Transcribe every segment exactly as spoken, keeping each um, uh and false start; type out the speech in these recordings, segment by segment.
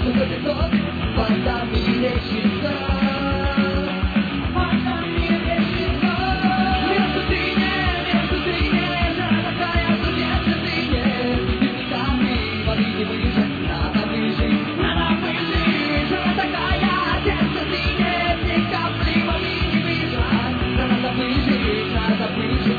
будет тот, вода мерещится. Вода мерещится. Между тыне, между тыне, жара такая, что сердце тыне. И капли воды не выжать, надо выжить, надо выжить. Жара такая, сердце тыне, и капли воды не выжать, надо выжить, надо выжить.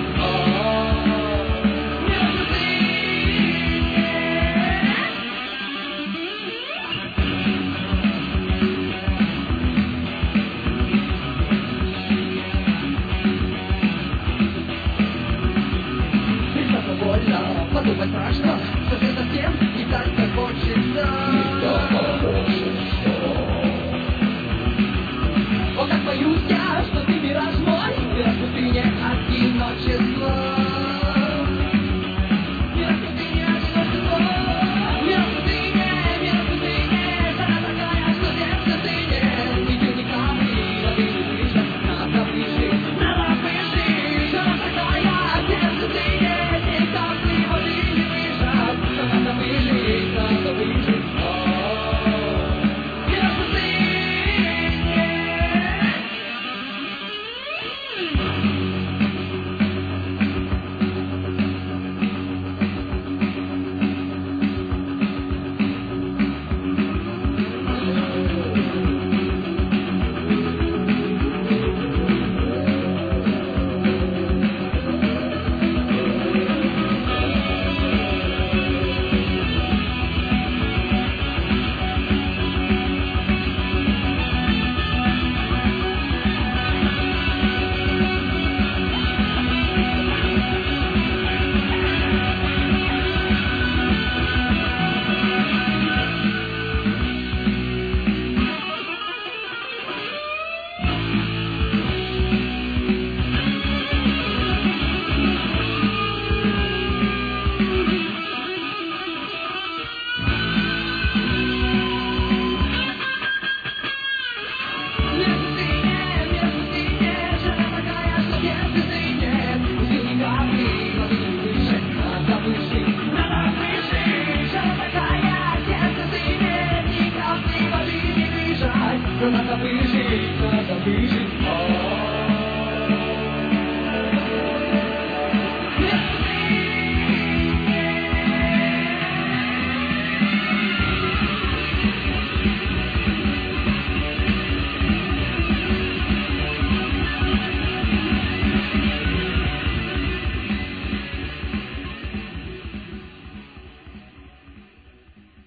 Подумать страшно, что же совсем не так, как хочется.